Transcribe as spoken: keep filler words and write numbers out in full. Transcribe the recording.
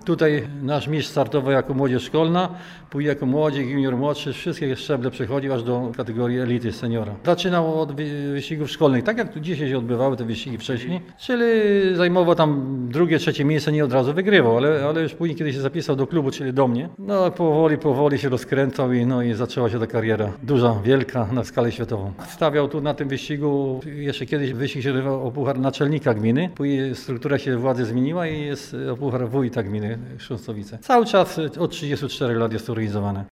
Tutaj nasz mistrz startował jako młodzież szkolna, później jako młodzik, junior młodszy, wszystkie szczeble przechodził aż do kategorii elity seniora. Zaczynał od wyścigów szkolnych, tak jak tu dzisiaj się odbywały te wyścigi wcześniej, czyli zajmował tam drugie, trzecie miejsce, nie od razu wygrywał, ale, ale już później, kiedy się zapisał do klubu, czyli do mnie, no powoli, powoli się rozkręcał i, no, i zaczęła się ta kariera duża, wielka na skalę światową. Stawiał tu na tym wyścigu, jeszcze kiedyś wyścig się odbywał o puchar naczelnika gminy, później struktura się władzy zmieniła i jest o puchar wójta gminy Chrząstowice. Cały czas od trzydziestu czterech lat jest to realizowane.